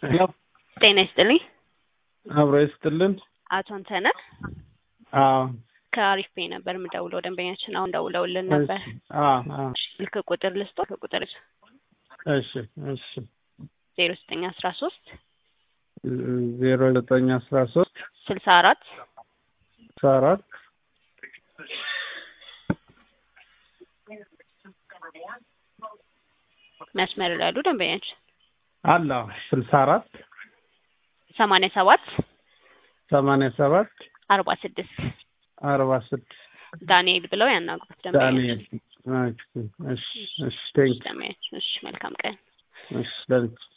ጤና ይስጥልኝ። አብሮ ይስጥልን። አቶ አንተነህ ከአሪፍ ፔይ ነበር የምደውለው። ደንበኛችን አሁን ደውለውልን ነበር። ስልክ ቁጥር ልስጦት። ቁጥር እሺ 0913 64 መስመር ላይ ያሉ ደንበኛችን አላ 64 87 46 ዳንኤል ብለው ያናግሩት ደንበኛችን። ዳንኤል እሺ ቴንክ እሺ መልካም ቀን። እሺ